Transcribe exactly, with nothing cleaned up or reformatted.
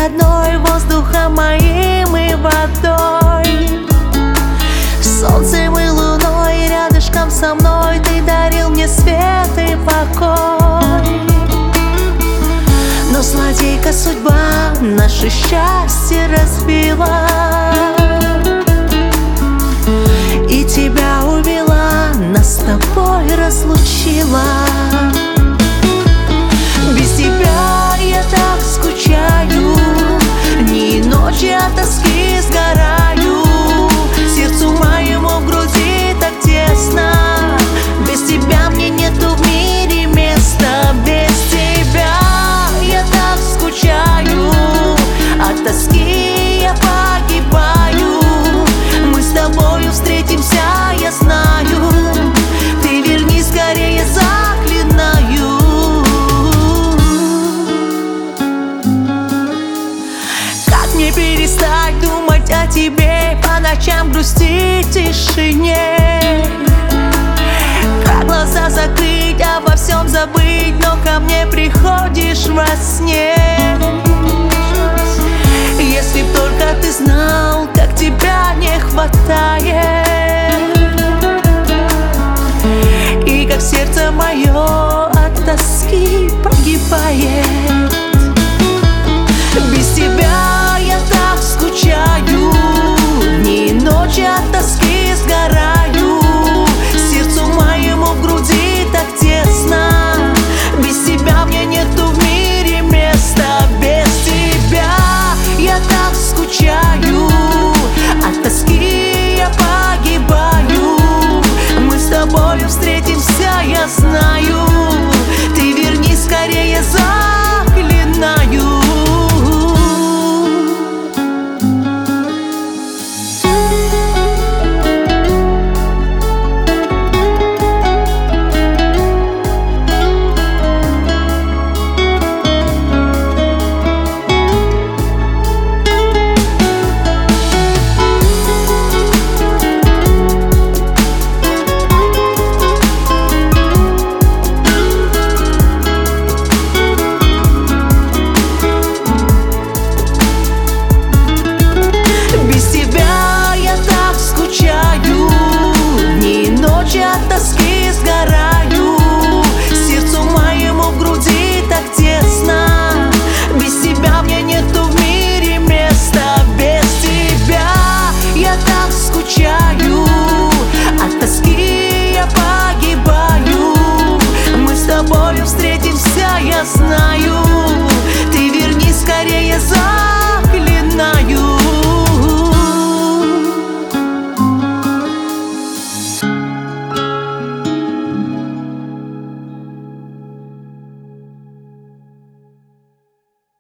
родной, воздухом моим и водой, солнцем и луной. Рядышком со мной ты дарил мне свет и покой. Но злодейка судьба наше счастье разбила и тебя увела, нас с тобой разлучила. Без тебя я так скучаю, дни и ночи от тоски сгораю. Сердцу моему в груди так тесно, без тебя мне нету в мире места. Без тебя я так скучаю, от тоски я погибаю. Мы с тобою встретимся, я знаю, ты верни скорее, заклинаю. Как мне перестать думать о тебе, по ночам грустить в тишине? Как глаза закрыть, обо всем забыть, но ко мне приходишь во сне? Если б только ты знал, как тебя не хватает.